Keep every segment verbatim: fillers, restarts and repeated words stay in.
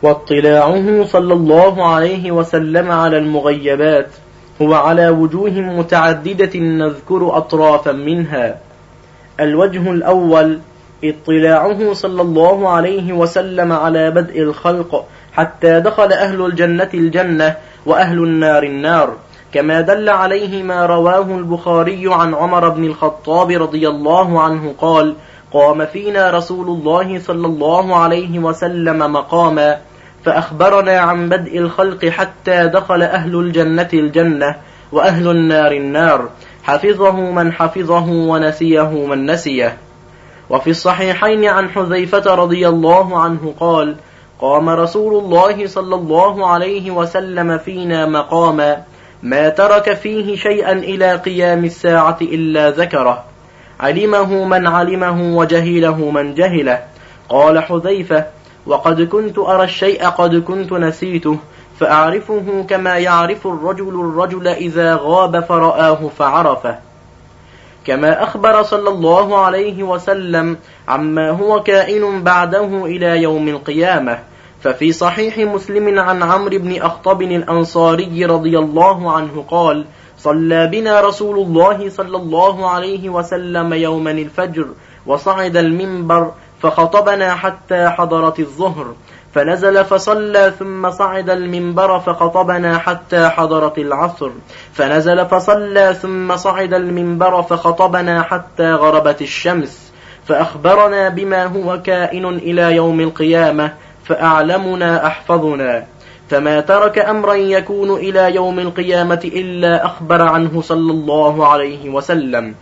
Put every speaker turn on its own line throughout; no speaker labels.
واطلاعه صلى الله عليه وسلم على المغيبات هو على وجوه متعددة نذكر أطرافا منها. الوجه الأول: اطلاعه صلى الله عليه وسلم على بدء الخلق حتى دخل أهل الجنة الجنة وأهل النار النار، كما دل عليه ما رواه البخاري عن عمر بن الخطاب رضي الله عنه قال: قام فينا رسول الله صلى الله عليه وسلم مقاما فأخبرنا عن بدء الخلق حتى دخل أهل الجنة الجنة وأهل النار النار، حفظه من حفظه ونسيه من نسيه. وفي الصحيحين عن حذيفة رضي الله عنه قال: قام رسول الله صلى الله عليه وسلم فينا مقاما ما ترك فيه شيئا إلى قيام الساعة إلا ذكره، علمه من علمه وجهله من جهله. قال حذيفة: وقد كنت أرى الشيء قد كنت نسيته، فأعرفه كما يعرف الرجل الرجل إذا غاب فرآه فعرفه. كما أخبر صلى الله عليه وسلم عما هو كائن بعده إلى يوم القيامة، ففي صحيح مسلم عن عمرو بن أخطب الأنصاري رضي الله عنه قال: صلى بنا رسول الله صلى الله عليه وسلم يوما الفجر وصعد المنبر فخطبنا حتى حضرت الظهر، فنزل فصلى ثم صعد المنبر فخطبنا حتى حضرت العصر، فنزل فصلى ثم صعد المنبر فخطبنا حتى غربت الشمس، فأخبرنا بما هو كائن إلى يوم القيامة، فأعلمنا أحفظنا، فما ترك أمرا يكون إلى يوم القيامة إلا أخبر عنه صلى الله عليه وسلم.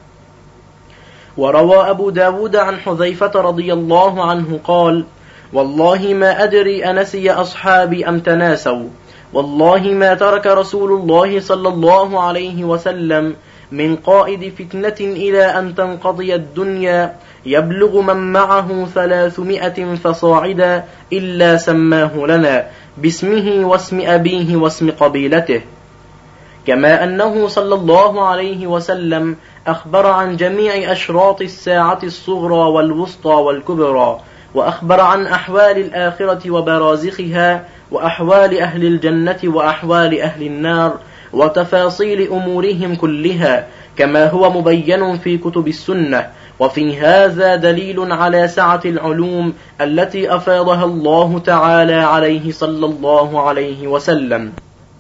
وروى أبو داود عن حذيفة رضي الله عنه قال: والله ما أدري أنسي أصحابي أم تناسوا، والله ما ترك رسول الله صلى الله عليه وسلم من قائد فتنة إلى أن تنقضي الدنيا يبلغ من معه ثلاثمائة فصاعدا إلا سماه لنا باسمه واسم أبيه واسم قبيلته. كما أنه صلى الله عليه وسلم أخبر عن جميع أشراط الساعة الصغرى والوسطى والكبرى، وأخبر عن أحوال الآخرة وبرازخها، وأحوال أهل الجنة وأحوال أهل النار، وتفاصيل أمورهم كلها، كما هو مبين في كتب السنة. وفي هذا دليل على سعة العلوم التي أفاضها الله تعالى عليه صلى الله عليه وسلم.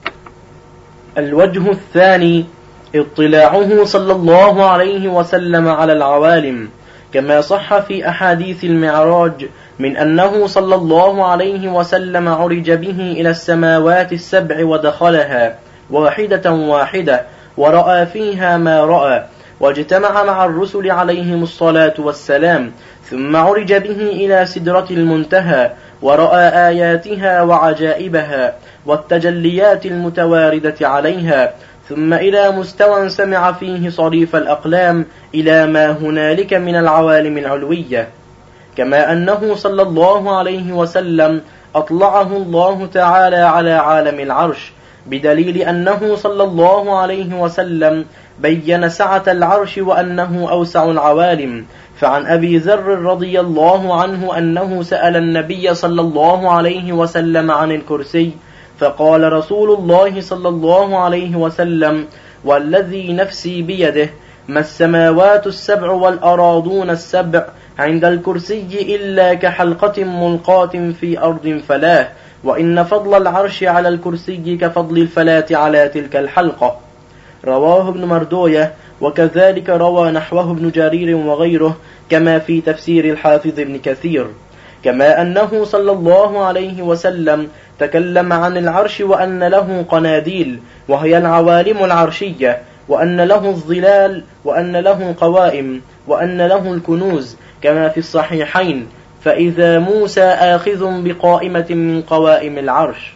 الوجه الثاني: اطلاعه صلى الله عليه وسلم على العوالم، كما صح في أحاديث المعراج من أنه صلى الله عليه وسلم عرج به إلى السماوات السبع ودخلها واحدة واحدة ورأى فيها ما رأى، واجتمع مع الرسل عليهم الصلاة والسلام، ثم عرج به إلى سدرة المنتهى ورأى آياتها وعجائبها والتجليات المتواردة عليها، ثم إلى مستوى سمع فيه صريف الأقلام إلى ما هنالك من العوالم العلوية. كما أنه صلى الله عليه وسلم أطلعه الله تعالى على عالم العرش، بدليل أنه صلى الله عليه وسلم بين سعة العرش وأنه أوسع العوالم. فعن أبي ذر رضي الله عنه أنه سأل النبي صلى الله عليه وسلم عن الكرسي، فقال رسول الله صلى الله عليه وسلم: والذي نفسي بيده ما السماوات السبع والأراضون السبع عند الكرسي إلا كحلقة ملقاة في أرض فلاة، وإن فضل العرش على الكرسي كفضل الفلاة على تلك الحلقة. رواه ابن مردوية، وكذلك روى نحوه ابن جرير وغيره، كما في تفسير الحافظ ابن كثير. كما أنه صلى الله عليه وسلم تكلم عن العرش وأن له قناديل وهي العوالم العرشية، وأن له الظلال، وأن له قوائم، وأن له الكنوز، كما في الصحيحين: فإذا موسى آخذ بقائمة من قوائم العرش.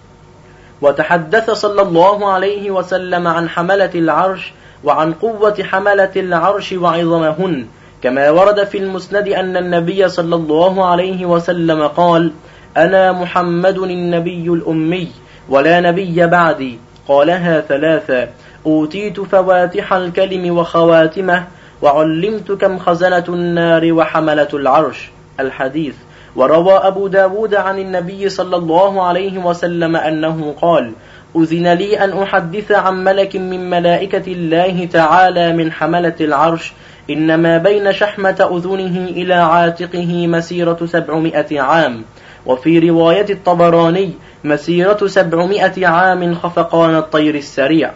وتحدث صلى الله عليه وسلم عن حملة العرش وعن قوة حملة العرش وعظمهن، كما ورد في المسند أن النبي صلى الله عليه وسلم قال: أنا محمد النبي الأمي ولا نبي بعدي، قالها ثلاثة: أوتيت فواتح الكلم وخواتمه، وعلمت كم خزنة النار وحملة العرش. الحديث. وروى أبو داود عن النبي صلى الله عليه وسلم أنه قال: أذن لي أن أحدث عن ملك من ملائكة الله تعالى من حملة العرش إنما بين شحمة أذنه إلى عاتقه مسيرة سبعمائة عام، وفي رواية الطبراني مسيرة سبعمائة عام خفقان الطير السريع.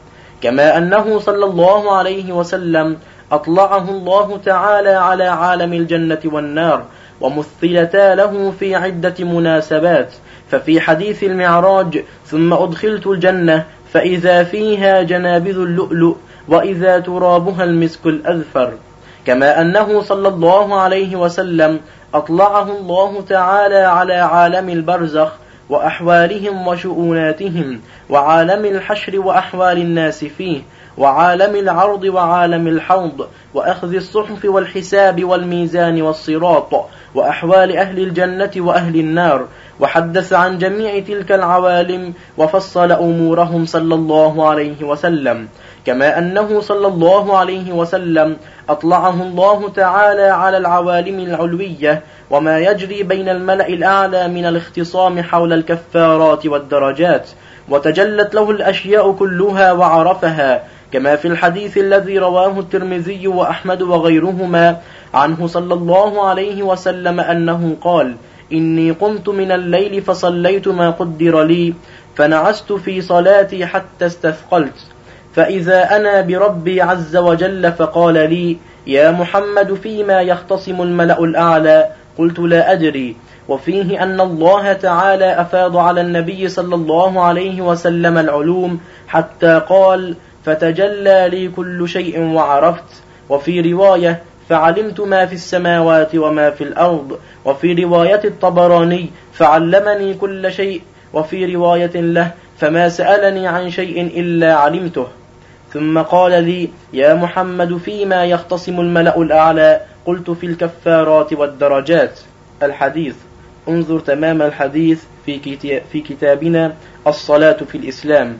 كما أنه صلى الله عليه وسلم أطلعه الله تعالى على عالم الجنة والنار، ومثلتا له في عدة مناسبات، ففي حديث المعراج: ثم أدخلت الجنة فإذا فيها جنابذ اللؤلؤ وإذا ترابها المسك الأذفر. كما أنه صلى الله عليه وسلم أطلعه الله تعالى على عالم البرزخ وأحوالهم وشؤوناتهم، وعالم الحشر وأحوال الناس فيه، وعالم العرض وعالم الحوض، وأخذ الصحف والحساب والميزان والصراط، وأحوال أهل الجنة وأهل النار، وحدث عن جميع تلك العوالم وفصل أمورهم صلى الله عليه وسلم. كما أنه صلى الله عليه وسلم أطلعه الله تعالى على العوالم العلوية وما يجري بين الملأ الأعلى من الاختصام حول الكفارات والدرجات، وتجلت له الأشياء كلها وعرفها، كما في الحديث الذي رواه الترمذي وأحمد وغيرهما عنه صلى الله عليه وسلم أنه قال: إني قمت من الليل فصليت ما قدر لي، فنعست في صلاتي حتى استثقلت، فإذا أنا بربي عز وجل فقال لي: يا محمد فيما يختصم الملأ الأعلى؟ قلت: لا أدري. وفيه أن الله تعالى أفاض على النبي صلى الله عليه وسلم العلوم حتى قال: فتجلى لي كل شيء وعرفت. وفي رواية: فعلمت ما في السماوات وما في الأرض. وفي رواية الطبراني: فعلمني كل شيء. وفي رواية له: فما سألني عن شيء إلا علمته. ثم قال لي: يا محمد فيما يختصم الملأ الأعلى؟ قلت: في الكفارات والدرجات. الحديث. انظر تمام الحديث في كتابنا الصلاة في الإسلام.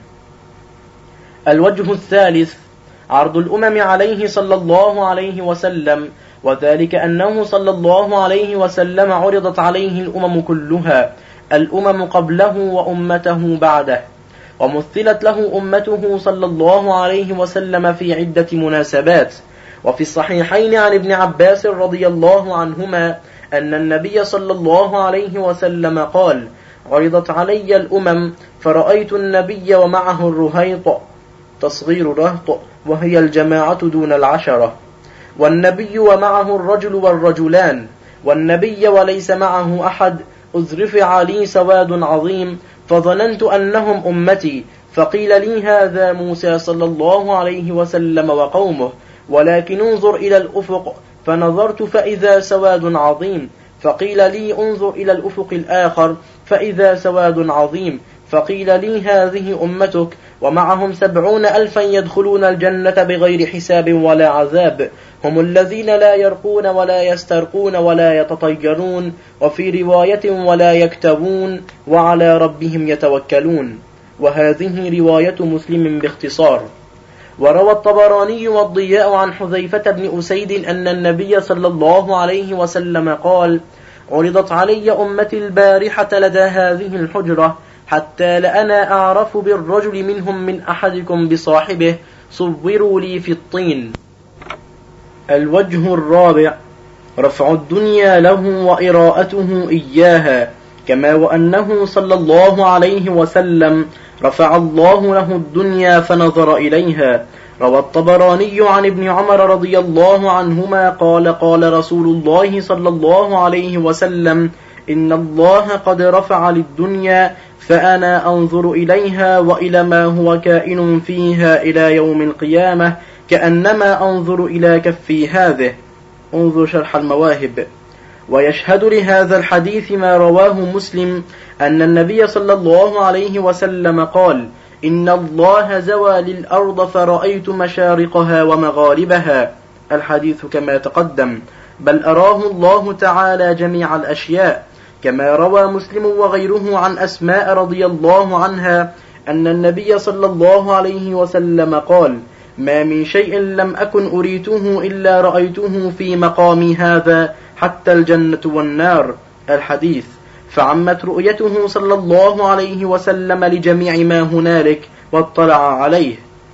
الوجه الثالث: عرض الأمم عليه صلى الله عليه وسلم، وذلك أنه صلى الله عليه وسلم عرضت عليه الأمم كلها، الأمم قبله وأمته بعده، ومثلت له أمته صلى الله عليه وسلم في عدة مناسبات. وفي الصحيحين عن ابن عباس رضي الله عنهما أن النبي صلى الله عليه وسلم قال: عرضت علي الأمم فرأيت النبي ومعه الرهيط، تصغير رهط، وهي الجماعة دون العشرة، والنبي ومعه الرجل والرجلان، والنبي وليس معه أحد، إذ رفع لي سواد عظيم فظننت أنهم أمتي، فقيل لي: هذا موسى صلى الله عليه وسلم وقومه، ولكن انظر إلى الأفق، فنظرت فإذا سواد عظيم، فقيل لي: انظر إلى الأفق الآخر، فإذا سواد عظيم، فقيل لي: هذه أمتك، ومعهم سبعون ألفا يدخلون الجنة بغير حساب ولا عذاب، هم الذين لا يرقون ولا يسترقون ولا يتطيرون، وفي رواية: ولا يكتبون، وعلى ربهم يتوكلون. وهذه رواية مسلم باختصار. وروى الطبراني والضياء عن حذيفة بن أسيد أن النبي صلى الله عليه وسلم قال: عرضت علي أمتي البارحة لدى هذه الحجرة، حتى لأنا أعرف بالرجل منهم من أحدكم بصاحبه، صوروا لي في الطين. الوجه الرابع: رفع الدنيا له وإراءته إياها، كما وأنه صلى الله عليه وسلم رفع الله له الدنيا فنظر إليها. روى الطبراني عن ابن عمر رضي الله عنهما قال: قال رسول الله صلى الله عليه وسلم: إن الله قد رفع للدنيا، فأنا أنظر إليها وإلى ما هو كائن فيها إلى يوم القيامة، كأنما أنظر إلى كفي هذه. انظر شرح المواهب. ويشهد لهذا الحديث ما رواه مسلم أن النبي صلى الله عليه وسلم قال: إن الله زوى للأرض فرأيت مشارقها ومغاربها. الحديث كما تقدم، بل أراه الله تعالى جميع الأشياء. كما روى مسلم وغيره عن أسماء رضي الله عنها أن النبي صلى الله عليه وسلم قال: ما من شيء لم أكن أريته إلا رأيته في مقامي هذا، حتى الجنة والنار. الحديث. فعمت رؤيته صلى الله عليه وسلم لجميع ما هنالك واطلع عليه.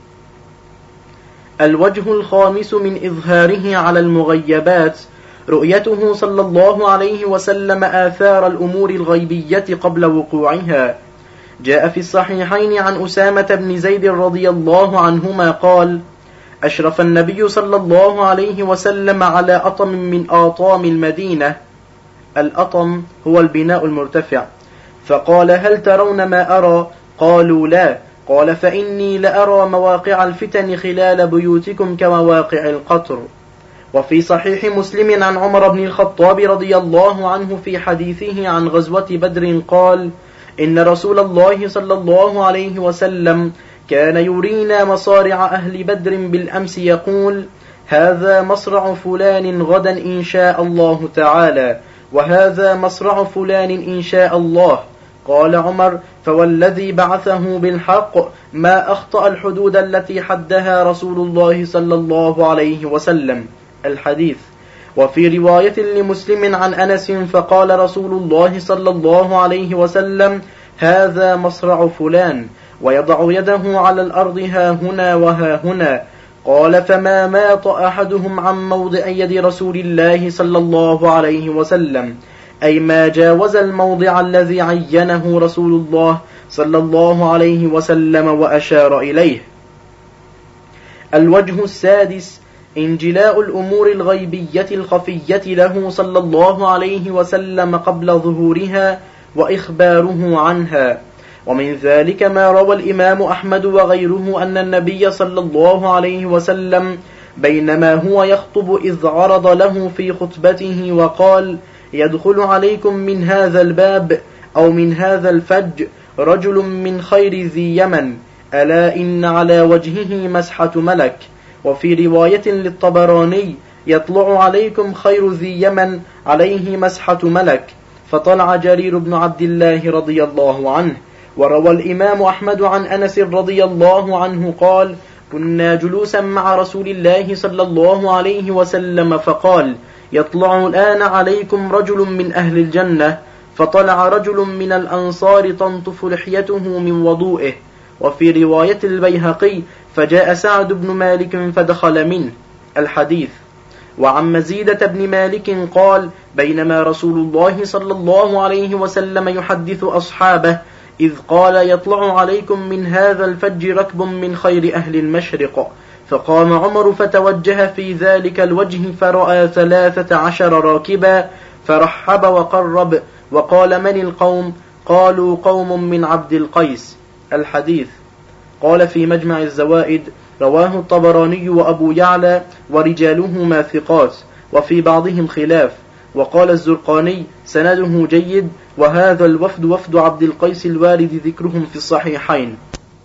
الوجه الخامس من إظهاره على المغيبات رؤيته صلى الله عليه وسلم آثار الأمور الغيبية قبل وقوعها. جاء في الصحيحين عن أسامة بن زيد رضي الله عنهما قال: أشرف النبي صلى الله عليه وسلم على أطم من آطام المدينة. الأطم هو البناء المرتفع. فقال: هل ترون ما أرى؟ قالوا: لا. قال: فإني لأرى مواقع الفتن خلال بيوتكم كمواقع القطر. وفي صحيح مسلم عن عمر بن الخطاب رضي الله عنه في حديثه عن غزوة بدر قال: إن رسول الله صلى الله عليه وسلم كان يرينا مصارع أهل بدر بالأمس يقول: هذا مصرع فلان غدا إن شاء الله تعالى، وهذا مصرع فلان إن شاء الله. قال عمر: فوالذي بعثه بالحق ما أخطأ الحدود التي حدها رسول الله صلى الله عليه وسلم. الحديث. وفي رواية لمسلم عن أنس فقال رسول الله صلى الله عليه وسلم: هذا مصرع فلان، ويضع يده على الأرض ها هنا وها هنا. قال: فما مات أحدهم عن موضع يد رسول الله صلى الله عليه وسلم، أي ما جاوز الموضع الذي عينه رسول الله صلى الله عليه وسلم وأشار إليه. الوجه السادس انجلاء الأمور الغيبية الخفية له صلى الله عليه وسلم قبل ظهورها وإخباره عنها. ومن ذلك ما روى الإمام أحمد وغيره أن النبي صلى الله عليه وسلم بينما هو يخطب إذ عرض له في خطبته وقال: يدخل عليكم من هذا الباب أو من هذا الفج رجل من خير ذي يمن، ألا إن على وجهه مسحة ملك. وفي رواية للطبراني: يطلع عليكم خير ذي يمن عليه مسحة ملك. فطلع جرير بن عبد الله رضي الله عنه. وروى الإمام أحمد عن أنس رضي الله عنه قال: كنا جلوسا مع رسول الله صلى الله عليه وسلم فقال: يطلع الآن عليكم رجل من أهل الجنة. فطلع رجل من الأنصار تنطف لحيته من وضوئه. وفي رواية البيهقي: فجاء سعد بن مالك فدخل منه. الحديث. وعن مزيدة بن مالك قال: بينما رسول الله صلى الله عليه وسلم يحدث أصحابه إذ قال: يطلع عليكم من هذا الفج ركب من خير أهل المشرق. فقام عمر فتوجه في ذلك الوجه فرأى ثلاثة عشر راكبا، فرحب وقرب وقال: من القوم؟ قالوا: قوم من عبد القيس. الحديث. قال في مجمع الزوائد: رواه الطبراني وأبو يعلى ورجالهما ثقات، وفي بعضهم خلاف. وقال الزرقاني: سنده جيد، وهذا الوفد وفد عبد القيس الوارد ذكرهم في الصحيحين.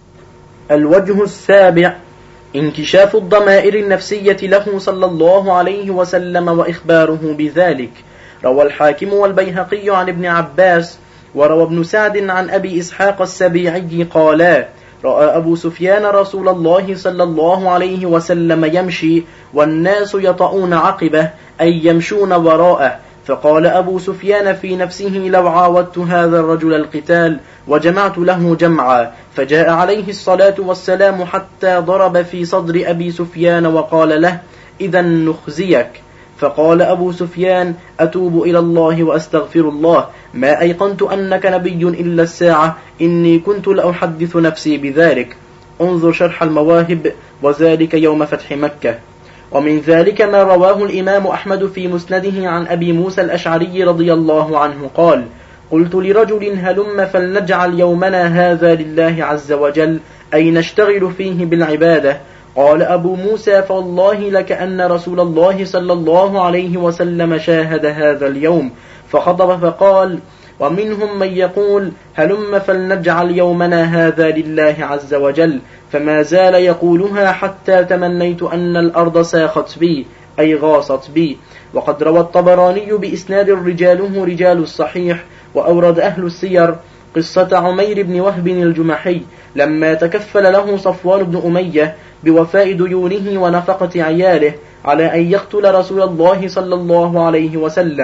الوجه السابع انكشاف الضمائر النفسية له صلى الله عليه وسلم وإخباره بذلك. روى الحاكم والبيهقي عن ابن عباس، وروى ابن سعد عن أبي إسحاق السبيعي قالا: رأى أبو سفيان رسول الله صلى الله عليه وسلم يمشي والناس يطؤون عقبه، أي يمشون وراءه. فقال أبو سفيان في نفسه: لو عاودت هذا الرجل القتال وجمعت له جمعا. فجاء عليه الصلاة والسلام حتى ضرب في صدر أبي سفيان وقال له: إذا نخزيك. فقال أبو سفيان: أتوب إلى الله وأستغفر الله، ما أيقنت أنك نبي إلا الساعة، إني كنت لأحدث نفسي بذلك. انظر شرح المواهب، وذلك يوم فتح مكة. ومن ذلك ما رواه الإمام أحمد في مسنده عن أبي موسى الأشعري رضي الله عنه قال: قلت لرجل: هلم فلنجعل يومنا هذا لله عز وجل، أي نشتغل فيه بالعبادة. قال أبو موسى: فوالله لكأن رسول الله صلى الله عليه وسلم شاهد هذا اليوم. فخطب فقال: ومنهم من يقول: هلم فلنجعل يومنا هذا لله عز وجل. فما زال يقولها حتى تمنيت أن الأرض ساخت بي، أي غاصت بي. وقد روى الطبراني بإسناد رجاله رجال الصحيح، وأورد أهل السير قصة عمير بن وهب الجمحي لما تكفل له صفوان بن أمية بوفاء ديونه ونفقة عياله على أن يقتل رسول الله صلى الله عليه وسلم،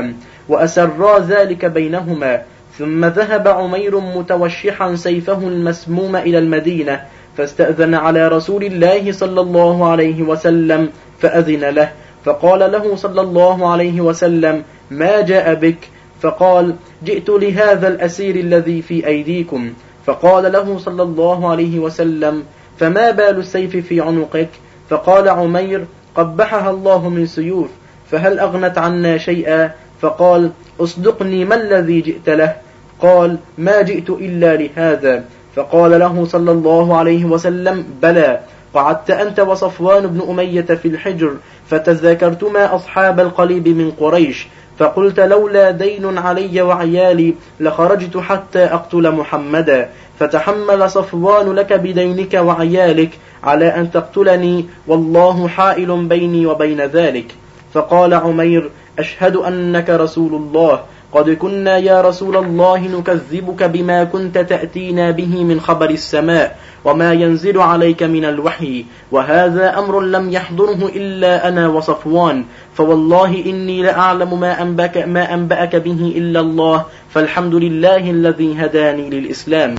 وأسرا ذلك بينهما. ثم ذهب عمير متوشحا سيفه المسموم إلى المدينة، فاستأذن على رسول الله صلى الله عليه وسلم فأذن له، فقال له صلى الله عليه وسلم: ما جاء بك؟ فقال: جئت لهذا الأسير الذي في أيديكم. فقال له صلى الله عليه وسلم: فما بال السيف في عنقك؟ فقال عمير: قبحها الله من سيوف، فهل أغنت عنا شيئا؟ فقال: أصدقني، ما الذي جئت له؟ قال: ما جئت إلا لهذا. فقال له صلى الله عليه وسلم: بلى، قعدت أنت وصفوان بن أمية في الحجر، فتذاكرتما أصحاب القليب من قريش، فقلت: لولا دين علي وعيالي لخرجت حتى أقتل محمدا، فتحمل صفوان لك بدينك وعيالك على أن تقتلني، والله حائل بيني وبين ذلك. فقال عمير: أشهد أنك رسول الله، قد كنا يا رسول الله نكذبك بما كنت تأتينا به من خبر السماء وما ينزل عليك من الوحي، وهذا أمر لم يحضره إلا أنا وصفوان، فوالله إني لأعلم ما أنبأك, ما أنبأك به إلا الله، فالحمد لله الذي هداني للإسلام.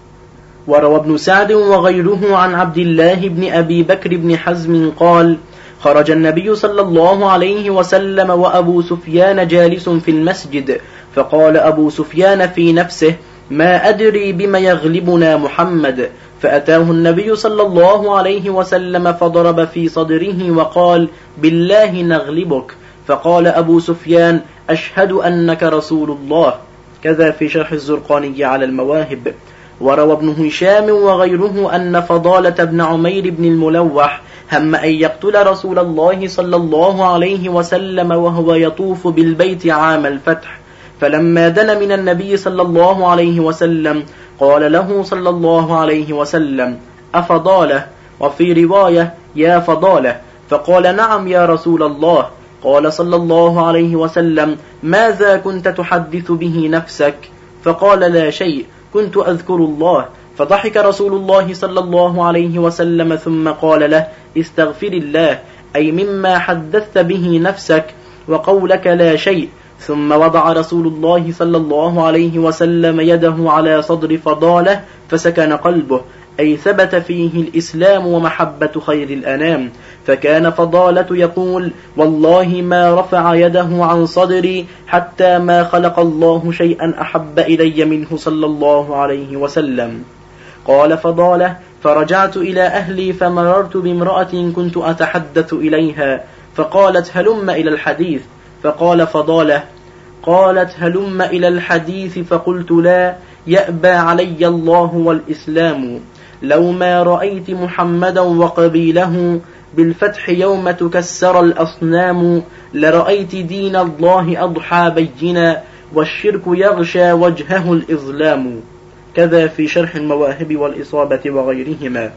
وروى ابن سعد وغيره عن عبد الله بن أبي بكر بن حزم قال: خرج النبي صلى الله عليه وسلم وأبو سفيان جالس في المسجد، فقال أبو سفيان في نفسه: ما أدري بما يغلبنا محمد. فأتاه النبي صلى الله عليه وسلم فضرب في صدره وقال: بالله نغلبك. فقال أبو سفيان: أشهد أنك رسول الله. كذا في شرح الزرقاني على المواهب. وروى ابن هشام وغيره أن فضالة بن عمير بن الملوح هم أن يقتل رسول الله صلى الله عليه وسلم وهو يطوف بالبيت عام الفتح، فلما دن من النبي صلى الله عليه وسلم قال له صلى الله عليه وسلم: أفضاله؟ وفي رواية: يا فضاله. فقال: نعم يا رسول الله. قال صلى الله عليه وسلم: ماذا كنت تحدث به نفسك؟ فقال: لا شيء، كنت أذكر الله. فضحك رسول الله صلى الله عليه وسلم ثم قال له: استغفر الله، أي مما حدثت به نفسك، وقولك لا شيء. ثم وضع رسول الله صلى الله عليه وسلم يده على صدر فضاله فسكن قلبه، أي ثبت فيه الإسلام ومحبة خير الأنام. فكان فضالة يقول: والله ما رفع يده عن صدري حتى ما خلق الله شيئا أحب إلي منه صلى الله عليه وسلم. قال فضالة: فرجعت إلى أهلي فمررت بامرأة كنت أتحدث إليها، فقالت: هلم إلى الحديث. فقال فضالة: قالت: هلم إلى الحديث. فقلت: لا، يأبى علي الله والإسلام. لو ما رأيت محمدا وقبيله بالفتح يوم تكسر الأصنام، لرأيت دين الله أضحى بينا، والشرك يغشى وجهه الإظلام. كذا في شرح المواهب والإصابة وغيرهما.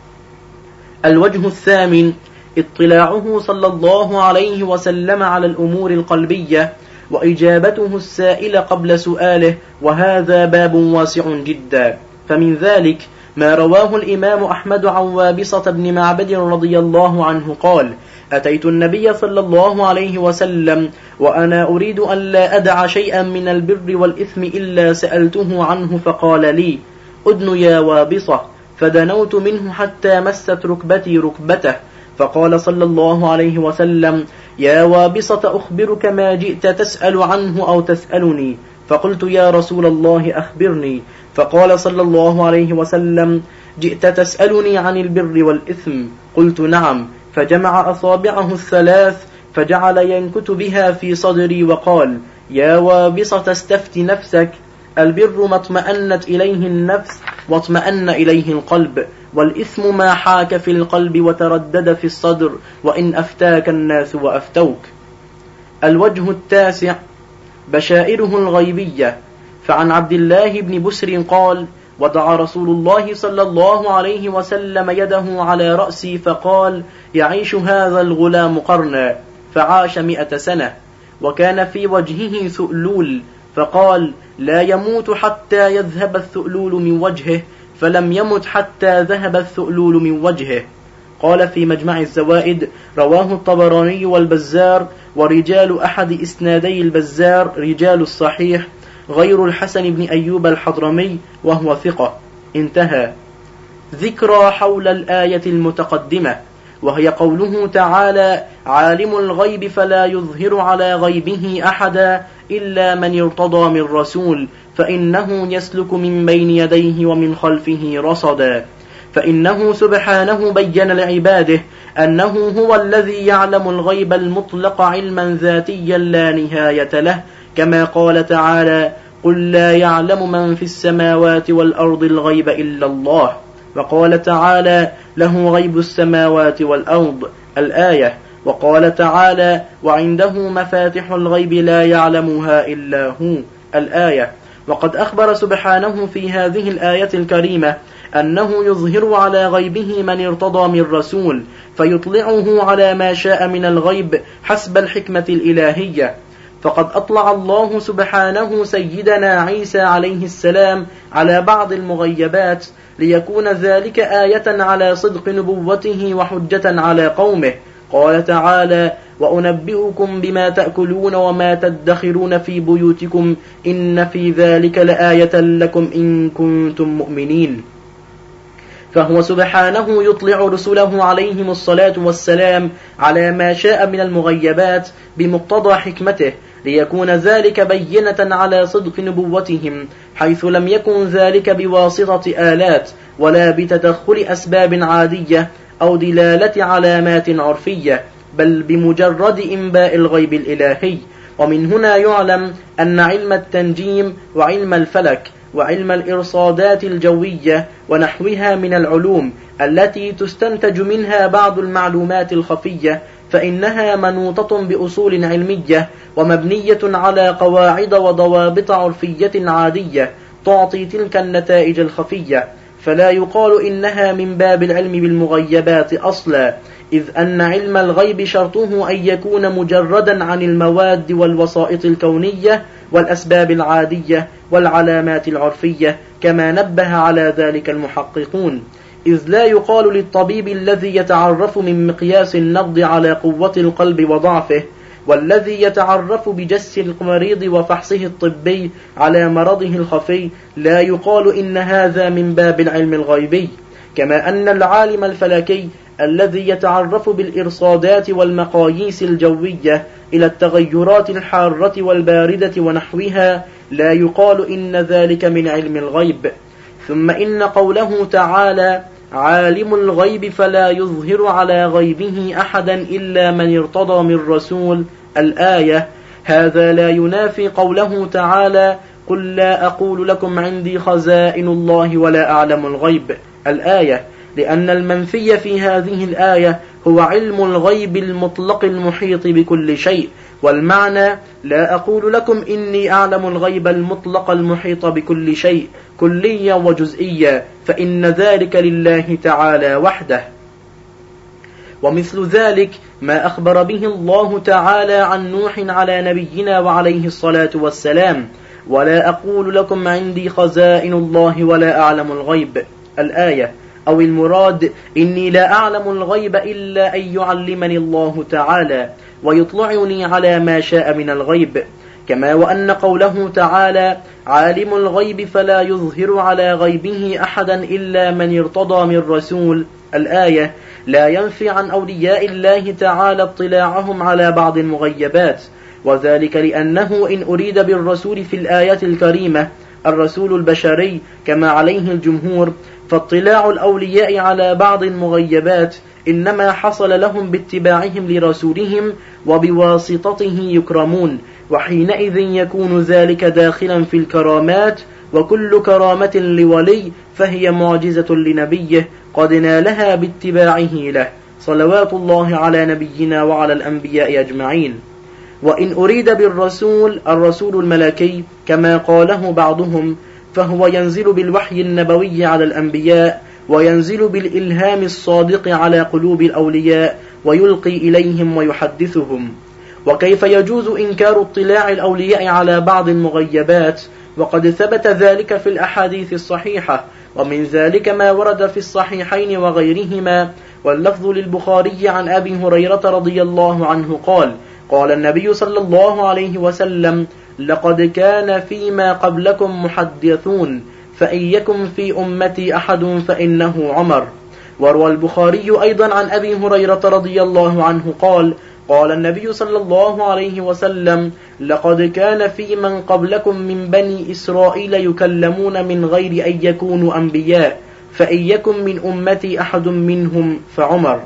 الوجه الثامن: اطلاعه صلى الله عليه وسلم على الأمور القلبية، وإجابته السائل قبل سؤاله، وهذا باب واسع جدا. فمن ذلك ما رواه الإمام أحمد عن وابصة بن معبد رضي الله عنه قال: أتيت النبي صلى الله عليه وسلم وأنا أريد أن لا أدع شيئا من البر والإثم إلا سألته عنه، فقال لي: أدن يا وابصة. فدنوت منه حتى مست ركبتي ركبته، فقال صلى الله عليه وسلم: يا وابصة، أخبرك ما جئت تسأل عنه أو تسألني؟ فقلت: يا رسول الله أخبرني. فقال صلى الله عليه وسلم: جئت تسألني عن البر والإثم؟ قلت: نعم. فجمع أصابعه الثلاث فجعل ينكت بها في صدري وقال: يا وابصة، استفت نفسك، البر ما اطمأنت إليه النفس واطمأن إليه القلب، والإثم ما حاك في القلب وتردد في الصدر، وإن أفتاك الناس وأفتوك. الوجه التاسع: بشائره الغيبية. فعن عبد الله بن بسر قال: وضع رسول الله صلى الله عليه وسلم يده على رأسي فقال: يعيش هذا الغلام قرنا، فعاش مئة سنة، وكان في وجهه ثؤلول، فقال: لا يموت حتى يذهب الثؤلول من وجهه، فلم يمت حتى ذهب الثؤلول من وجهه. قال في مجمع الزوائد: رواه الطبراني والبزار، ورجال أحد إسنادي البزار رجال الصحيح غير الحسن بن أيوب الحضرمي وهو ثقة. انتهى. ذكرى حول الآية المتقدمة، وهي قوله تعالى: عالم الغيب فلا يظهر على غيبه أحدا إلا من ارتضى من رسول فإنه يسلك من بين يديه ومن خلفه رصدا. فإنه سبحانه بين لعباده أنه هو الذي يعلم الغيب المطلق علما ذاتيا لا نهاية له، كما قال تعالى: قل لا يعلم من في السماوات والأرض الغيب إلا الله. وقال تعالى: له غيب السماوات والأرض الآية. وقال تعالى: وعنده مفاتح الغيب لا يعلمها إلا هو الآية. وقد أخبر سبحانه في هذه الآية الكريمة أنه يظهر على غيبه من ارتضى من رسول فيطلعه على ما شاء من الغيب حسب الحكمة الإلهية. فقد أطلع الله سبحانه سيدنا عيسى عليه السلام على بعض المغيبات ليكون ذلك آية على صدق نبوته وحجة على قومه. قال تعالى: وأنبئكم بما تأكلون وما تدخرون في بيوتكم إن في ذلك لآية لكم إن كنتم مؤمنين. فهو سبحانه يطلع رسله عليهم الصلاة والسلام على ما شاء من المغيبات بمقتضى حكمته، ليكون ذلك بينة على صدق نبوتهم، حيث لم يكن ذلك بواسطة آلات ولا بتدخل أسباب عادية أو دلالة علامات عرفية، بل بمجرد إنباء الغيب الإلهي. ومن هنا يعلم أن علم التنجيم وعلم الفلك وعلم الإرصادات الجوية ونحوها من العلوم التي تستنتج منها بعض المعلومات الخفية، فإنها منوطة بأصول علمية ومبنية على قواعد وضوابط عرفية عادية تعطي تلك النتائج الخفية، فلا يقال إنها من باب العلم بالمغيبات أصلا، إذ أن علم الغيب شرطه أن يكون مجردا عن المواد والوسائط الكونية والأسباب العادية والعلامات العرفية، كما نبه على ذلك المحققون. إذ لا يقال للطبيب الذي يتعرف من مقياس النبض على قوة القلب وضعفه، والذي يتعرف بجس المريض وفحصه الطبي على مرضه الخفي، لا يقال إن هذا من باب العلم الغيبي. كما أن العالم الفلكي الذي يتعرف بالإرصادات والمقاييس الجوية إلى التغيرات الحارة والباردة ونحوها لا يقال إن ذلك من علم الغيب. ثم إن قوله تعالى: عالم الغيب فلا يظهر على غيبه أحدا إلا من ارتضى من رسول الآية، هذا لا ينافي قوله تعالى: قل لا أقول لكم عندي خزائن الله ولا أعلم الغيب الآية، لأن المنفي في هذه الآية هو علم الغيب المطلق المحيط بكل شيء، والمعنى: لا أقول لكم إني أعلم الغيب المطلق المحيط بكل شيء كليا وجزئيا، فإن ذلك لله تعالى وحده. ومثل ذلك ما أخبر به الله تعالى عن نوح على نبينا وعليه الصلاة والسلام: ولا أقول لكم عندي خزائن الله ولا أعلم الغيب الآية، أو المراد: إني لا أعلم الغيب إلا أن يعلمني الله تعالى ويطلعني على ما شاء من الغيب. كما وأن قوله تعالى: عالم الغيب فلا يظهر على غيبه أحدا إلا من ارتضى من رسول الآية لا ينفي عن أولياء الله تعالى اطلاعهم على بعض المغيبات، وذلك لأنه إن أريد بالرسول في الآية الكريمة الرسول البشري كما عليه الجمهور، فاطلاع الأولياء على بعض المغيبات إنما حصل لهم باتباعهم لرسولهم وبواسطته يكرمون، وحينئذ يكون ذلك داخلا في الكرامات، وكل كرامة لولي فهي معجزة لنبيه قد نالها باتباعه له، صلوات الله على نبينا وعلى الأنبياء أجمعين. وإن أريد بالرسول الرسول الملكي كما قاله بعضهم، فهو ينزل بالوحي النبوي على الأنبياء، وينزل بالإلهام الصادق على قلوب الأولياء ويلقي إليهم ويحدثهم. وكيف يجوز إنكار اطلاع الأولياء على بعض المغيبات، وقد ثبت ذلك في الأحاديث الصحيحة، ومن ذلك ما ورد في الصحيحين وغيرهما واللفظ للبخاري عن أبي هريرة رضي الله عنه قال: قال النبي صلى الله عليه وسلم: لقد كان فيما قبلكم محدثون، فإن يكن في أمتي أحد فإنه عمر. وروى البخاري أيضا عن أبي هريرة رضي الله عنه قال: قال النبي صلى الله عليه وسلم: لقد كان في من قبلكم من بني إسرائيل يكلمون من غير أن يكونوا أنبياء، فإن يكن من أمتي أحد منهم فعمر.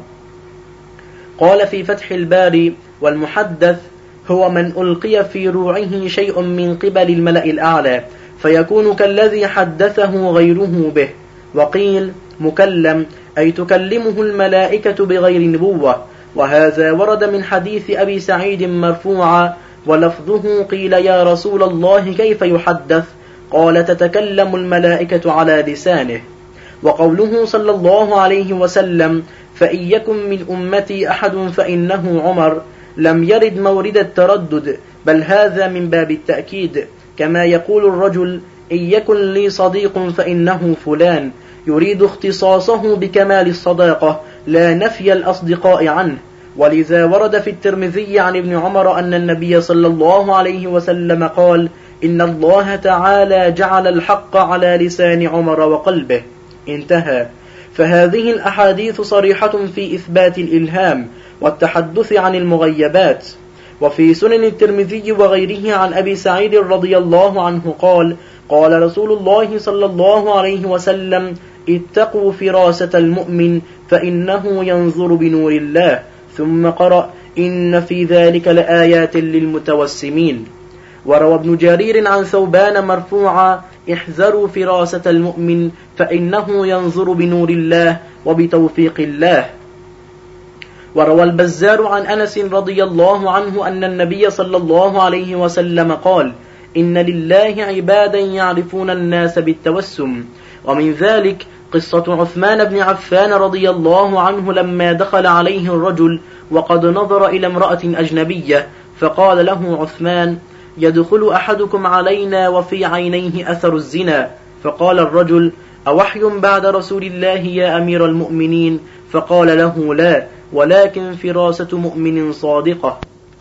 قال في فتح الباري: والمحدث هو من ألقي في روعه شيء من قبل الملأ الأعلى فيكون كالذي حدثه غيره به. وقيل: مكلم أي تكلمه الملائكة بغير نبوة. وهذا ورد من حديث أبي سعيد مرفوعا، ولفظه: قيل يا رسول الله كيف يحدث؟ قال: تتكلم الملائكة على لسانه. وقوله صلى الله عليه وسلم: فإن يكن من أمتي أحد فإنه عمر، لم يرد مورد التردد، بل هذا من باب التأكيد، كما يقول الرجل: إن يكن لي صديق فإنه فلان، يريد اختصاصه بكمال الصداقة لا نفي الأصدقاء عنه. ولذا ورد في الترمذي عن ابن عمر أن النبي صلى الله عليه وسلم قال: إن الله تعالى جعل الحق على لسان عمر وقلبه. انتهى. فهذه الأحاديث صريحة في إثبات الإلهام والتحدث عن المغيبات. وفي سنن الترمذي وغيره عن أبي سعيد رضي الله عنه قال: قال رسول الله صلى الله عليه وسلم: اتقوا فراسة المؤمن فإنه ينظر بنور الله. ثم قرأ: إن في ذلك لآيات للمتوسمين. وروى ابن جرير عن ثوبان مرفوعا: احذروا فراسة المؤمن فإنه ينظر بنور الله وبتوفيق الله. وروى البزار عن أنس رضي الله عنه أن النبي صلى الله عليه وسلم قال: إن لله عبادا يعرفون الناس بالتوسم. ومن ذلك قصة عثمان بن عفان رضي الله عنه لما دخل عليه الرجل وقد نظر إلى امرأة أجنبية، فقال له عثمان: يدخل أحدكم علينا وفي عينيه أثر الزنا؟ فقال الرجل: أوحي بعد رسول الله يا أمير المؤمنين؟ فقال له: لا، ولكن فراسة مؤمن صادقة.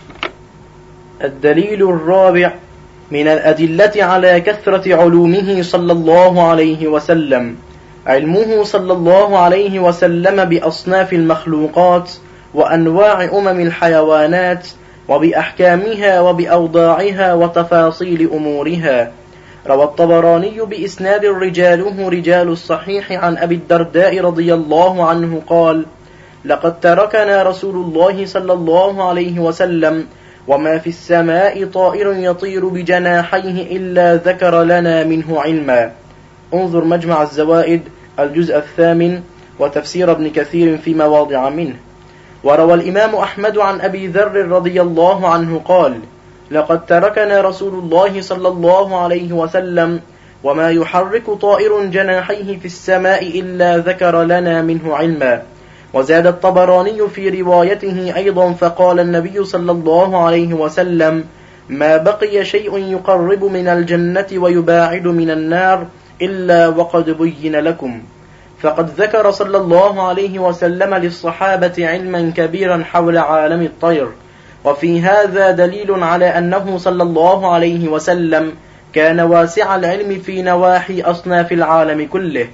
الدليل الرابع من الأدلة على كثرة علومه صلى الله عليه وسلم علمه صلى الله عليه وسلم بأصناف المخلوقات وأنواع أمم الحيوانات وبأحكامها وبأوضاعها وتفاصيل أمورها. روى الطبراني بإسناد رجاله رجال الصحيح عن أبي الدرداء رضي الله عنه قال: لقد تركنا رسول الله صلى الله عليه وسلم وما في السماء طائر يطير بجناحيه إلا ذكر لنا منه علما. انظر مجمع الزوائد الجزء الثامن وتفسير ابن كثير في مواضع منه. وروى الإمام أحمد عن أبي ذر رضي الله عنه قال: لقد تركنا رسول الله صلى الله عليه وسلم وما يحرك طائر جناحيه في السماء إلا ذكر لنا منه علما. وزاد الطبراني في روايته أيضا فقال النبي صلى الله عليه وسلم: ما بقي شيء يقرب من الجنة ويباعد من النار إلا وقد بين لكم. فقد ذكر صلى الله عليه وسلم للصحابة علما كبيرا حول عالم الطير، وفي هذا دليل على أنه صلى الله عليه وسلم كان واسع العلم في نواحي أصناف العالم كله.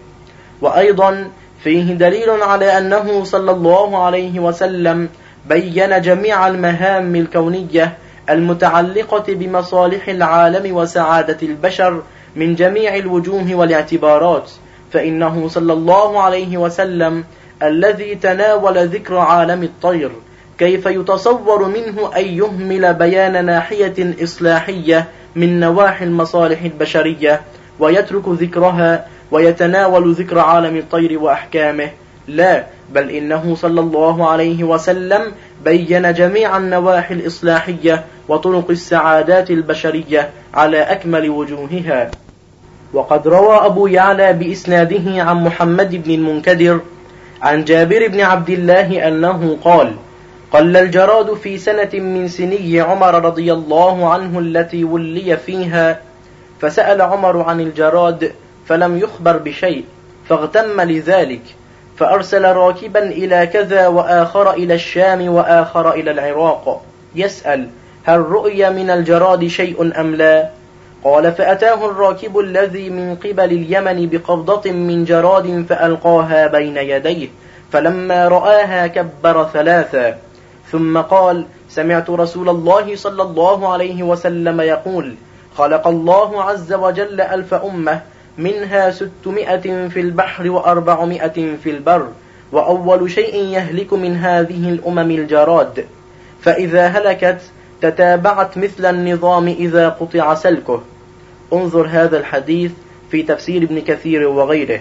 وأيضا فيه دليل على أنه صلى الله عليه وسلم بين جميع المهام الكونية المتعلقة بمصالح العالم وسعادة البشر من جميع الوجوه والاعتبارات، فإنه صلى الله عليه وسلم الذي تناول ذكر عالم الطير، كيف يتصور منه أن يهمل بيان ناحية إصلاحية من نواحي المصالح البشرية ويترك ذكرها ويتناول ذكر عالم الطير وأحكامه؟ لا، بل إنه صلى الله عليه وسلم بين جميع النواحي الإصلاحية وطرق السعادات البشرية على أكمل وجوهها. وقد روى أبو يعلى بإسناده عن محمد بن المنكدر عن جابر بن عبد الله أنه قال: قل الجراد في سنة من سني عمر رضي الله عنه التي ولي فيها، فسأل عمر عن الجراد فلم يخبر بشيء، فاغتم لذلك، فأرسل راكبا إلى كذا وآخر إلى الشام وآخر إلى العراق يسأل هل رؤي من الجراد شيء أم لا؟ قال فأتاه الراكب الذي من قبل اليمن بقبضة من جراد فألقاها بين يديه، فلما رآها كبر ثلاثا، ثم قال سمعت رسول الله صلى الله عليه وسلم يقول خلق الله عز وجل ألف أمة منها ستمائة في البحر وأربعمائة في البر، وأول شيء يهلك من هذه الأمم الجراد، فإذا هلكت تتابعت مثل النظام إذا قطع سلكه. انظر هذا الحديث في تفسير ابن كثير وغيره.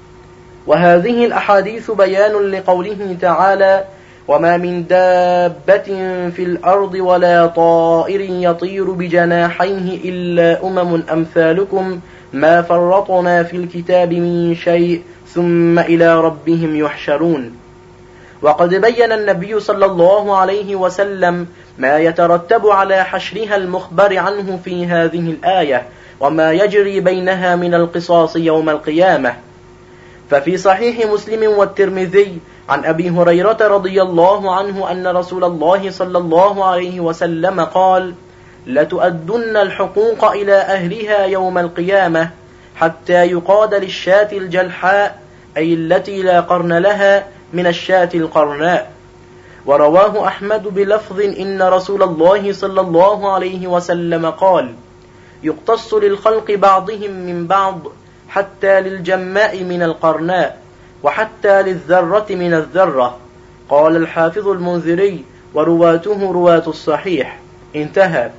وهذه الأحاديث بيان لقوله تعالى وما من دابة في الأرض ولا طائر يطير بجناحيه إلا أمم أمثالكم ما فرطنا في الكتاب من شيء ثم إلى ربهم يحشرون. وقد بين النبي صلى الله عليه وسلم ما يترتب على حشرها المخبر عنه في هذه الآية وما يجري بينها من القصاص يوم القيامة. ففي صحيح مسلم والترمذي عن أبي هريرة رضي الله عنه أن رسول الله صلى الله عليه وسلم قال لتؤدن الحقوق إلى أهلها يوم القيامة حتى يقاد للشاة الجلحاء أي التي لا قرن لها من الشاة القرناء. ورواه أحمد بلفظ إن رسول الله صلى الله عليه وسلم قال يقتص للخلق بعضهم من بعض حتى للجماء من القرناء وحتى للذرة من الذرة. قال الحافظ المنذري ورواته رواة الصحيح. انتهى.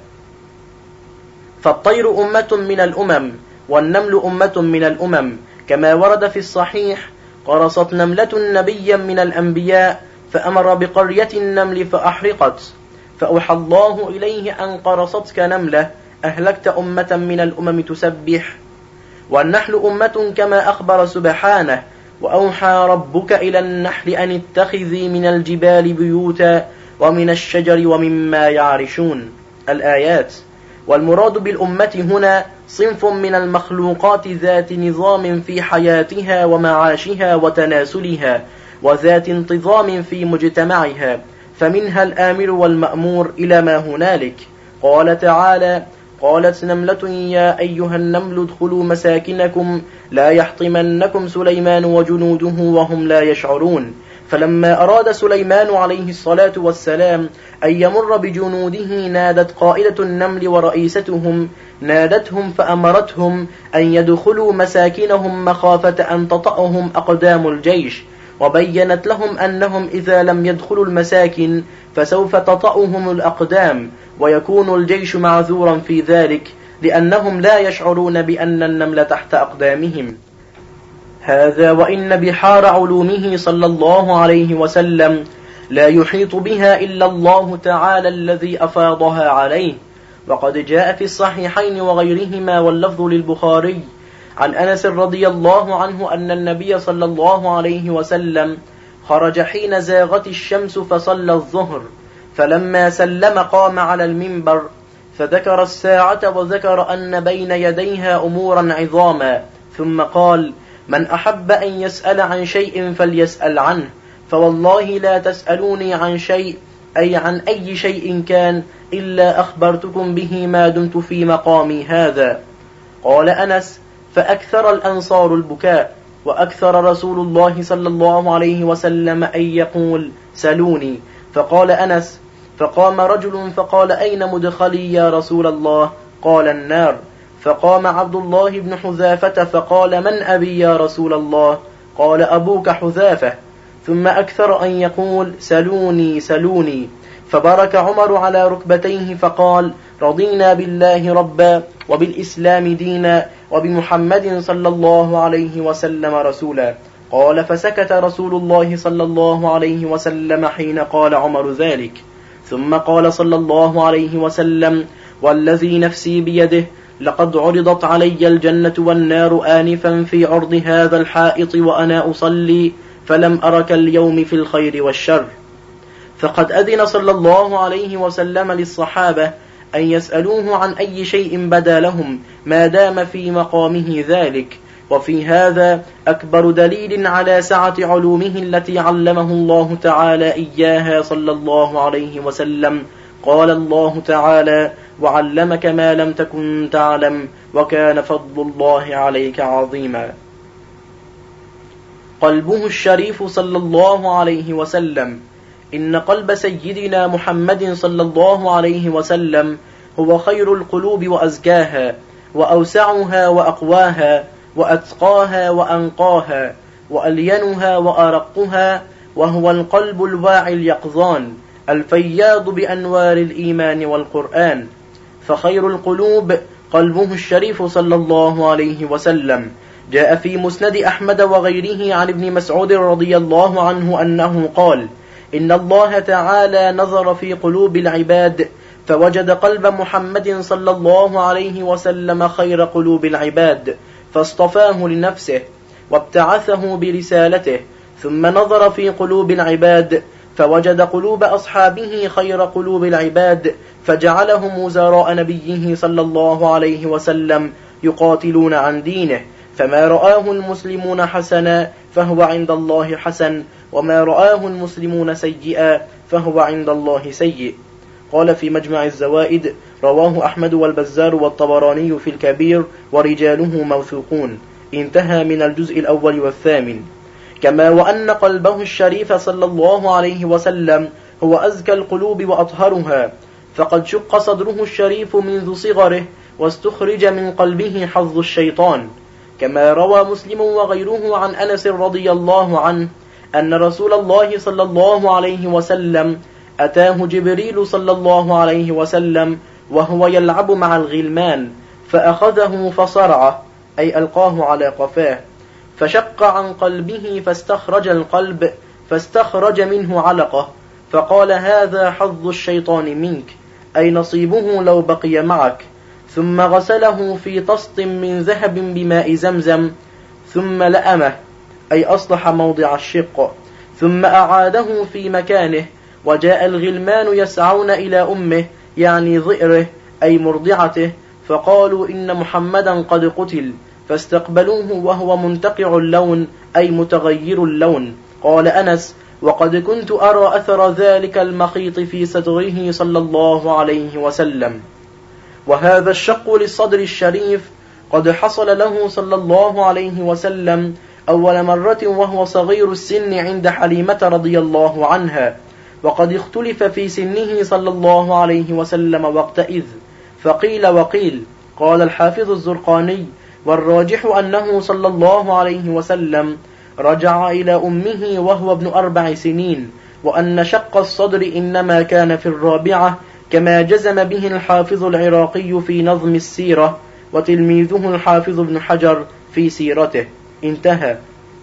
فالطير أمة من الأمم والنمل أمة من الأمم، كما ورد في الصحيح قرصت نملة نبيا من الأنبياء فأمر بقرية النمل فأحرقت، فأوحى الله إليه أن قرصتك نملة أهلكت أمة من الأمم تسبح. والنحل أمة كما أخبر سبحانه وأوحى ربك إلى النحل أن اتخذي من الجبال بيوتا ومن الشجر ومما يعرشون الآيات. والمراد بالأمة هنا صنف من المخلوقات ذات نظام في حياتها ومعاشها وتناسلها وذات انتظام في مجتمعها، فمنها الآمر والمأمور إلى ما هنالك. قال تعالى قالت نملة يا أيها النمل ادخلوا مساكنكم لا يحطمنكم سليمان وجنوده وهم لا يشعرون. فلما أراد سليمان عليه الصلاة والسلام أن يمر بجنوده نادت قائدة النمل ورئيستهم نادتهم فأمرتهم أن يدخلوا مساكنهم مخافة أن تطأهم أقدام الجيش، وبينت لهم أنهم إذا لم يدخلوا المساكن فسوف تطأهم الأقدام ويكون الجيش معذورا في ذلك لأنهم لا يشعرون بأن النمل تحت أقدامهم. هذا وإن بحار علومه صلى الله عليه وسلم لا يحيط بها إلا الله تعالى الذي أفاضها عليه. وقد جاء في الصحيحين وغيرهما واللفظ للبخاري عن أنس رضي الله عنه أن النبي صلى الله عليه وسلم خرج حين زاغت الشمس فصلى الظهر، فلما سلم قام على المنبر فذكر الساعة وذكر أن بين يديها أمورا عظاما، ثم قال من أحب أن يسأل عن شيء فليسأل عنه، فوالله لا تسألوني عن شيء أي عن أي شيء كان إلا أخبرتكم به ما دمت في مقامي هذا. قال أنس فأكثر الأنصار البكاء، وأكثر رسول الله صلى الله عليه وسلم أن يقول سلوني. فقال أنس فقام رجل فقال أين مدخلي يا رسول الله؟ قال النار. فقام عبد الله بن حذافة فقال من أبي يا رسول الله؟ قال أبوك حذافة. ثم أكثر أن يقول سلوني سلوني. فبرك عمر على ركبتيه فقال رضينا بالله ربا وبالإسلام دينا وبمحمد صلى الله عليه وسلم رسولا. قال فسكت رسول الله صلى الله عليه وسلم حين قال عمر ذلك، ثم قال صلى الله عليه وسلم والذي نفسي بيده لقد عرضت علي الجنة والنار آنفا في عرض هذا الحائط وأنا أصلي فلم أرك اليوم في الخير والشر. فقد أذن صلى الله عليه وسلم للصحابة أن يسألوه عن أي شيء بدا لهم ما دام في مقامه ذلك، وفي هذا أكبر دليل على سعة علومه التي علمه الله تعالى إياها صلى الله عليه وسلم. قال الله تعالى: وعلمك ما لم تكن تعلم وكان فضل الله عليك عظيما. قلبه الشريف صلى الله عليه وسلم. إن قلب سيدنا محمد صلى الله عليه وسلم هو خير القلوب وأزكاها وأوسعها وأقواها وأتقاها وأنقاها وألينها وأرقها، وهو القلب الواعي اليقظان الفياض بأنوار الإيمان والقرآن. فخير القلوب قلبه الشريف صلى الله عليه وسلم. جاء في مسند أحمد وغيره عن ابن مسعود رضي الله عنه أنه قال: إن الله تعالى نظر في قلوب العباد فوجد قلب محمد صلى الله عليه وسلم خير قلوب العباد، فاصطفاه لنفسه وابتعثه برسالته. ثم نظر في قلوب العباد فوجد قلوب أصحابه خير قلوب العباد، فجعلهم وزراء نبيه صلى الله عليه وسلم يقاتلون عن دينه. فما رآه المسلمون حسنا فهو عند الله حسن، وما رآه المسلمون سيئا فهو عند الله سيء. قال في مجمع الزوائد: رواه أحمد والبزار والطبراني في الكبير ورجاله موثوقون. انتهى من الجزء الأول والثامن. كما وأن قلبه الشريف صلى الله عليه وسلم هو أزكى القلوب وأطهرها، فقد شق صدره الشريف منذ صغره واستخرج من قلبه حظ الشيطان. كما روى مسلم وغيره عن أنس رضي الله عنه أن رسول الله صلى الله عليه وسلم أتاه جبريل صلى الله عليه وسلم وهو يلعب مع الغلمان، فأخذه فصرعه، أي ألقاه على قفاه، فشق عن قلبه فاستخرج القلب، فاستخرج منه علقة، فقال: هذا حظ الشيطان منك، أي نصيبه لو بقي معك. ثم غسله في طست من ذهب بماء زمزم، ثم لأمه، أي أصلح موضع الشق، ثم أعاده في مكانه. وجاء الغلمان يسعون إلى أمه، يعني ضئره، أي مرضعته، فقالوا: إن محمدا قد قتل، فاستقبلوه وهو منتقع اللون، أي متغير اللون. قال أنس: وقد كنت أرى أثر ذلك المخيط في صدره صلى الله عليه وسلم. وهذا الشق للصدر الشريف قد حصل له صلى الله عليه وسلم أول مرة وهو صغير السن عند حليمة رضي الله عنها، وقد اختلف في سنه صلى الله عليه وسلم وقتئذ، فقيل وقيل. قال الحافظ الزرقاني: والراجح أنه صلى الله عليه وسلم رجع إلى أمه وهو ابن أربع سنين، وأن شق الصدر إنما كان في الرابعة، كما جزم به الحافظ العراقي في نظم السيرة، وتلميذه الحافظ ابن حجر في سيرته. انتهى.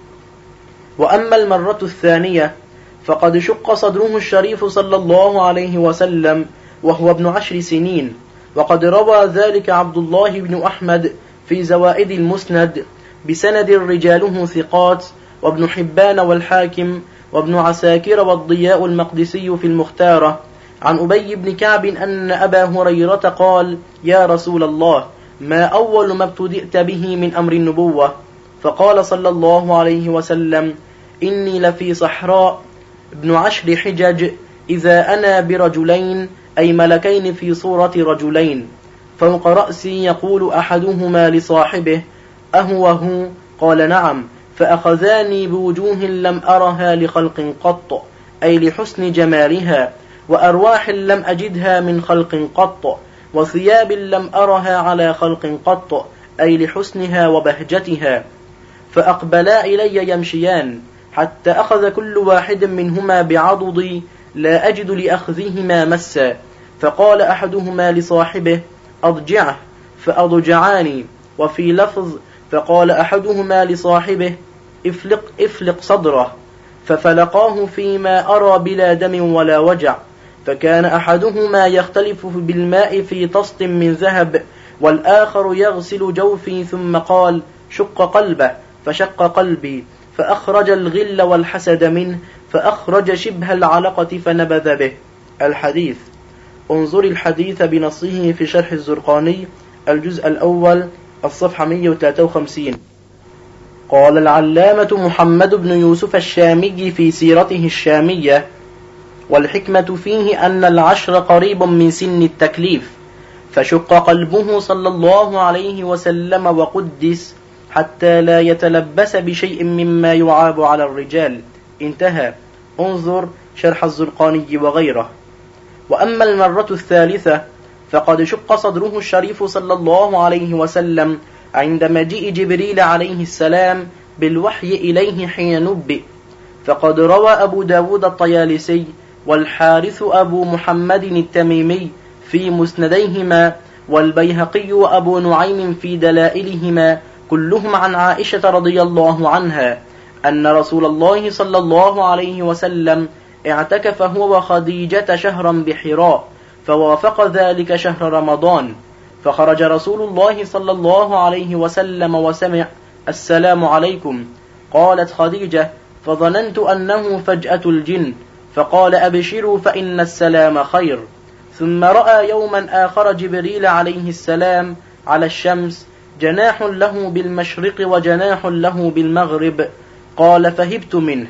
وأما المرة الثانية فقد شق صدره الشريف صلى الله عليه وسلم وهو ابن عشر سنين، وقد روى ذلك عبد الله بن أحمد في زوائد المسند بسند رجاله ثقات، وابن حبان والحاكم وابن عساكر والضياء المقدسي في المختارة، عن أبي بن كعب أن أبا هريرة قال: يا رسول الله، ما أول ما ابتدئت به من أمر النبوة؟ فقال صلى الله عليه وسلم: إني لفي صحراء ابن عشر حجج، إذا أنا برجلين، أي ملكين في صورة رجلين، فوق رأسي يقول أحدهما لصاحبه: أهو هو؟ قال: نعم. فأخذاني بوجوه لم أرها لخلق قط، أي لحسن جمالها، وأرواح لم أجدها من خلق قط، وثياب لم أرها على خلق قط، أي لحسنها وبهجتها. فأقبلا إلي يمشيان، حتى أخذ كل واحد منهما بعضدي لا أجد لأخذهما مسا، فقال أحدهما لصاحبه: أضجعه، فأضجعاني. وفي لفظ: فقال أحدهما لصاحبه: افلق, افلق صدره، ففلقاه فيما أرى بلا دم ولا وجع. فكان أحدهما يختلف بالماء في طست من ذهب، والآخر يغسل جوفي، ثم قال: شق قلبه، فشق قلبي، فأخرج الغل والحسد منه، فأخرج شبه العلقة فنبذ به. الحديث. انظر الحديث بنصه في شرح الزرقاني الجزء الأول الصفحة مئة وثلاثة وخمسين. قال العلامة محمد بن يوسف الشامي في سيرته الشامية: والحكمة فيه أن العشر قريب من سن التكليف، فشق قلبه صلى الله عليه وسلم وقدس حتى لا يتلبس بشيء مما يعاب على الرجال. انتهى. انظر شرح الزرقاني وغيره. وأما المرة الثالثة فقد شق صدره الشريف صلى الله عليه وسلم عند مجيء جبريل عليه السلام بالوحي إليه حين نبئ، فقد روى أبو داود الطيالسي والحارث أبو محمد التميمي في مسنديهما، والبيهقي وأبو نعيم في دلائلهما، كلهم عن عائشة رضي الله عنها أن رسول الله صلى الله عليه وسلم اعتكف هو وخديجة شهرا بحراء، فوافق ذلك شهر رمضان، فخرج رسول الله صلى الله عليه وسلم وسمع: السلام عليكم. قالت خديجة: فظننت أنه فجأة الجن، فقال: أبشروا فإن السلام خير. ثم رأى يوما آخر جبريل عليه السلام على الشمس، جناح له بالمشرق وجناح له بالمغرب، قال: فهبت منه،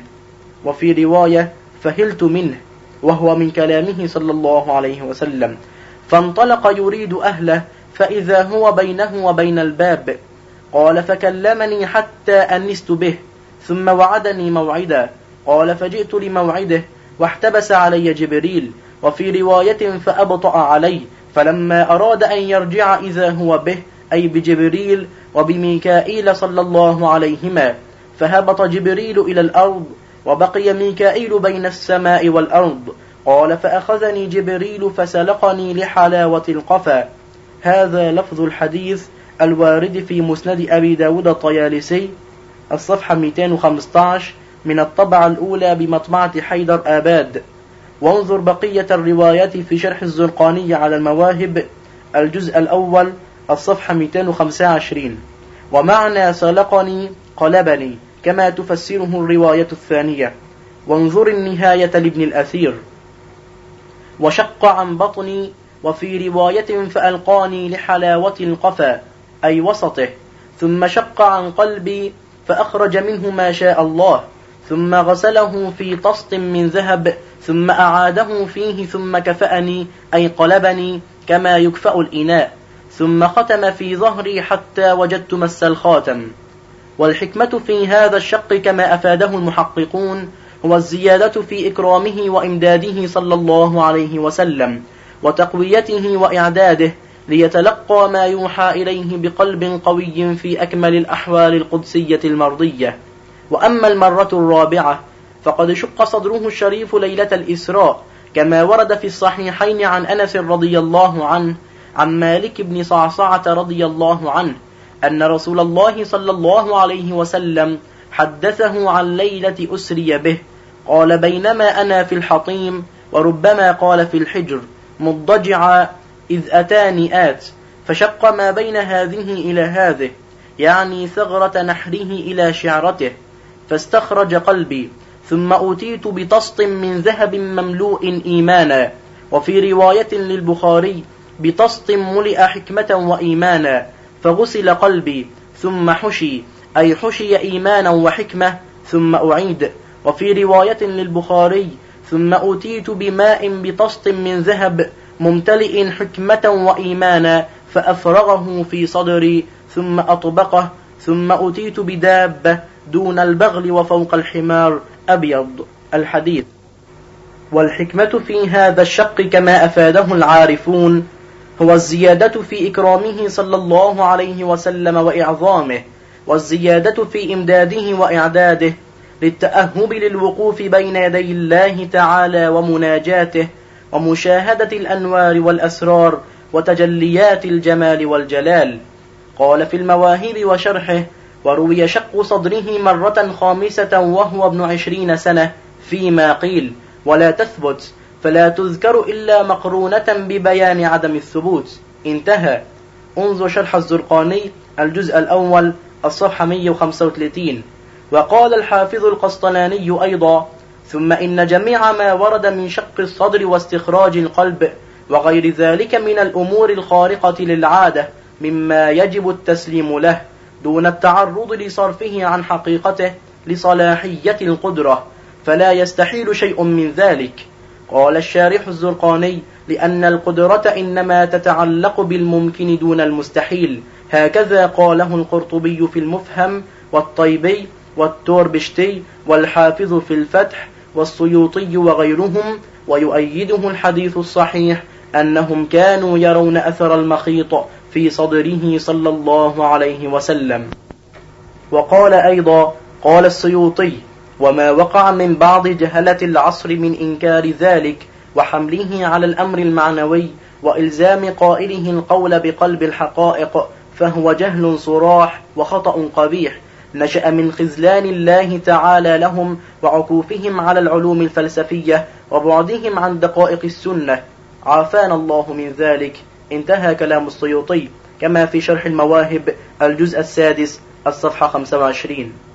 وفي رواية: فهلت منه، وهو من كلامه صلى الله عليه وسلم. فانطلق يريد أهله، فإذا هو بينه وبين الباب. قال: فكلمني حتى أنست به، ثم وعدني موعدا. قال: فجئت لموعده واحتبس علي جبريل، وفي رواية: فأبطأ علي، فلما أراد أن يرجع إذا هو به، أي بجبريل وبميكائيل صلى الله عليهما، فهبط جبريل إلى الأرض، وبقي ميكائيل بين السماء والأرض. قال: فأخذني جبريل فسلقني لحلاوة القفا. هذا لفظ الحديث الوارد في مسند أبي داود الطيالسي، الصفحة مئتين وخمسة عشر من الطبعة الأولى بمطبعة حيدر آباد. وانظر بقية الروايات في شرح الزرقاني على المواهب، الجزء الأول، الصفحة مئتين وخمسة وعشرين. ومعنى سلقني قلبني، كما تفسره الرواية الثانية. وانظر النهاية لابن الأثير. وشق عن بطني، وفي رواية: فألقاني لحلاوة القفا، أي وسطه. ثم شق عن قلبي، فأخرج منه ما شاء الله، ثم غسله في طست من ذهب، ثم أعاده فيه، ثم كفأني، أي قلبني كما يكفأ الإناء، ثم ختم في ظهري حتى وجدت مس الخاتم. والحكمة في هذا الشق كما أفاده المحققون هو الزيادة في إكرامه وإمداده صلى الله عليه وسلم، وتقويته وإعداده ليتلقى ما يوحى إليه بقلب قوي في أكمل الأحوال القدسية المرضية. وأما المرة الرابعة فقد شق صدره الشريف ليلة الإسراء، كما ورد في الصحيحين عن أنس رضي الله عنه عن مالك بن صعصعة رضي الله عنه أن رسول الله صلى الله عليه وسلم حدثه عن ليلة أسري به. قال: بينما أنا في الحطيم، وربما قال في الحجر، مضجعا، إذ أتاني آت، فشق ما بين هذه إلى هذه، يعني ثغرة نحره إلى شعرته، فاستخرج قلبي، ثم أوتيت بطست من ذهب مملوء إيمانا. وفي رواية للبخاري: بطست ملئ حكمة وإيمانا، فغسل قلبي، ثم حشي، أي حشي إيمانا وحكمة، ثم أعيد. وفي رواية للبخاري: ثم أوتيت بماء بطست من ذهب ممتلئ حكمة وإيمانا، فأفرغه في صدري، ثم أطبقه. ثم أوتيت بدابة دون البغل وفوق الحمار أبيض. الحديث. والحكمة في هذا الشق كما أفاده العارفون هو الزيادة في إكرامه صلى الله عليه وسلم وإعظامه، والزيادة في إمداده وإعداده للتأهب للوقوف بين يدي الله تعالى ومناجاته، ومشاهدة الأنوار والأسرار وتجليات الجمال والجلال. قال في المواهب وشرحه: وروي شق صدره مرة خامسة وهو ابن عشرين سنة فيما قيل، ولا تثبت، فلا تذكر إلا مقرونة ببيان عدم الثبوت. انتهى. انظر شرح الزرقاني الجزء الأول، الصفحة مئة وخمسة وثلاثين. وقال الحافظ القسطلاني أيضا: ثم إن جميع ما ورد من شق الصدر واستخراج القلب وغير ذلك من الأمور الخارقة للعادة مما يجب التسليم له، دون التعرض لصرفه عن حقيقته لصلاحية القدرة، فلا يستحيل شيء من ذلك. قال الشارح الزرقاني: لأن القدرة إنما تتعلق بالممكن دون المستحيل، هكذا قاله القرطبي في المفهم، والطيبي والتوربشتي والحافظ في الفتح والسيوطي وغيرهم، ويؤيده الحديث الصحيح أنهم كانوا يرون أثر المخيط في صدره صلى الله عليه وسلم. وقال أيضا: قال السيوطي: وما وقع من بعض جهلة العصر من إنكار ذلك وحمله على الأمر المعنوي وإلزام قائله القول بقلب الحقائق فهو جهل صراح وخطأ قبيح، نشأ من خذلان الله تعالى لهم وعكوفهم على العلوم الفلسفية وبعدهم عن دقائق السنة، عافانا الله من ذلك. انتهى كلام السيوطي، كما في شرح المواهب الجزء السادس الصفحة خمسة وعشرين.